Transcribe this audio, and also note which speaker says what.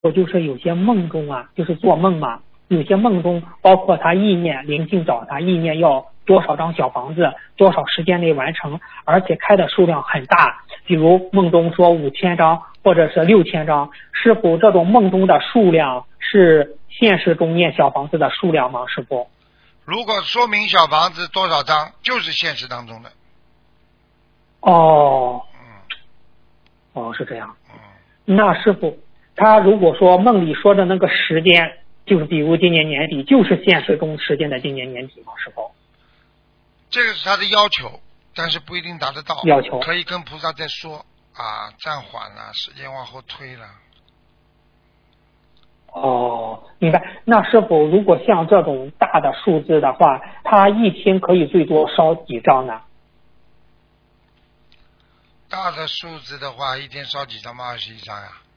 Speaker 1: 我就是有些梦中啊，就是做梦嘛，有些梦中包括他意念灵性找他意念要多少张小房子，多少时间内完成，而且开的数量很大，比如梦中说5000张或者是6000张。师傅，这种梦中的数量是现实中念小房子的数量吗？师傅？
Speaker 2: 如果说明小房子多少张，就是现实当中的。
Speaker 1: 哦，是这样。那师傅，他如果说梦里说的那个时间，就是比如今年年底，就是现实中时间的今年年底吗？师傅？
Speaker 2: 这个是他的要求，但是不一定达得到。
Speaker 1: 要求
Speaker 2: 可以跟菩萨再说啊，暂缓了，时间往后推了。
Speaker 1: 哦，明白。那师傅，如果像这种大的数字的话，他一天可以最多烧几张呢？
Speaker 2: 大的数字的话，一天烧几张吗？21张呀。